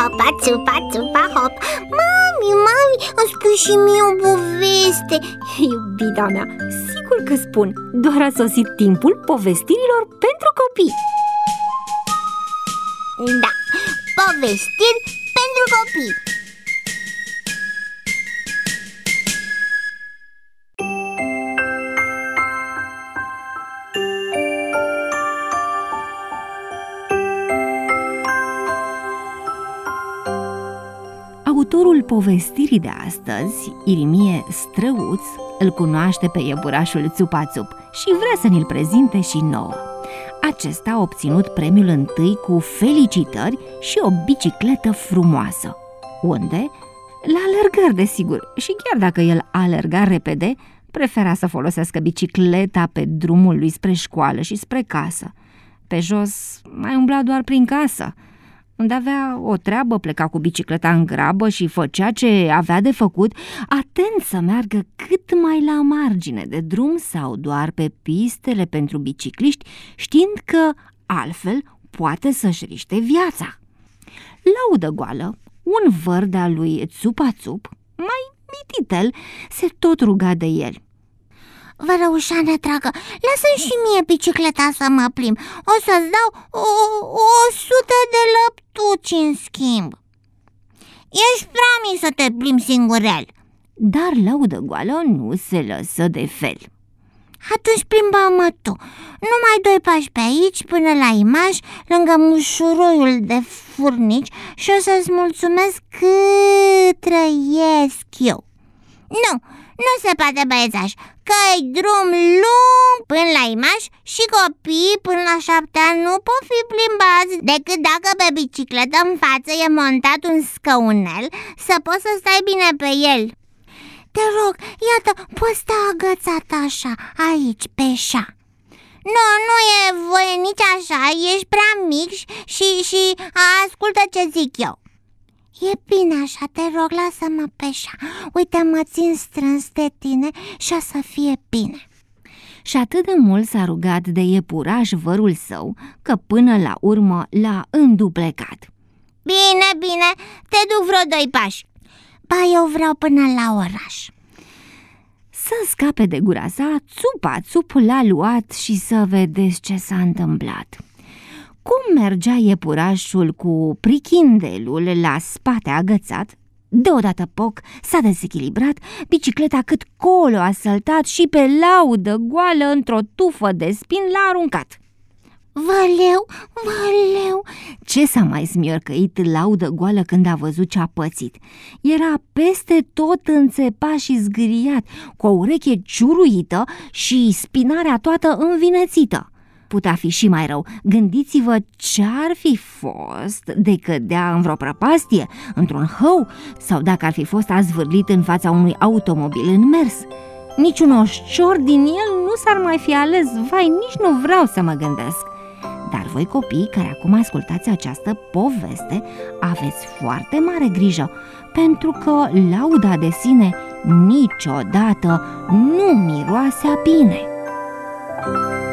Țupa, țupa, țupa, hop. Mami, îmi spui și mie o poveste. Iubita mea, sigur că spun. Doar a sosit timpul povestirilor pentru copii. Da, povestiri pentru copii. Autorul povestirii de astăzi, Irimie Străuț, îl cunoaște pe iepurașul Țupa-Țup și vrea să ni-l prezinte și nouă. Acesta a obținut premiul întâi cu felicitări și o bicicletă frumoasă. Unde? La alergări, desigur, și chiar dacă el alerga repede, prefera să folosească bicicleta pe drumul lui spre școală și spre casă. Pe jos mai umbla doar prin casă. Unde avea o treabă, pleca cu bicicleta în grabă și făcea ce avea de făcut, atent să meargă cât mai la margine de drum sau doar pe pistele pentru bicicliști, știind că altfel poate să-și riște viața. Laudă goală, un văr de-a lui Țupa-Țup, mai mititel, se tot ruga de el. Vărăușane dragă, lasă-mi și mie bicicleta să mă plimb. O să-ți dau 100 de lăptuci în schimb. Ești prea mic să te plimbi singurel. Dar laudă goală nu se lăsă de fel. Atunci plimbă-mă tu. Numai 2 pași pe aici până la Imaș, lângă mușuroiul de furnici, și o să-ți mulțumesc cât trăiesc eu. Nu se poate, băiețaș, că-i drum lung până la Imaș și copiii până la 7 ani nu pot fi plimbați decât dacă pe bicicletă în față e montat un scăunel să poți să stai bine pe el. Te rog, iată, poți sta agățat așa, aici, pe șa. Nu e voie nici așa, ești prea mic și ascultă ce zic eu. E bine așa, te rog, lasă-mă pe șa. Uite, mă țin strâns de tine și o să fie bine. Și atât de mult s-a rugat de iepuraș vărul său, că până la urmă l-a înduplecat. Bine, te duc vreo 2 pași. Ba, eu vreau până la oraș. Să scape de gura sa, Țupa-Țup l-a luat și să vedeți ce s-a întâmplat. Cum mergea iepurașul cu prichindelul la spate agățat, deodată poc s-a dezechilibrat, bicicleta cât colo a săltat și pe laudă goală într-o tufă de spin l-a aruncat. Valeu! Ce s-a mai smiorcăit laudă goală când a văzut ce a pățit? Era peste tot înțepat și zgâriat, cu o ureche ciuruită și spinarea toată învinețită. Putea fi și mai rău. Gândiți-vă ce-ar fi fost de cădea în vreo prăpastie, într-un hău, sau dacă ar fi fost azvârlit în fața unui automobil în mers. Niciun oșcior din el nu s-ar mai fi ales. Vai, nici nu vreau să mă gândesc. Dar voi, copii care acum ascultați această poveste, aveți foarte mare grijă, pentru că lauda de sine niciodată nu miroase a bine.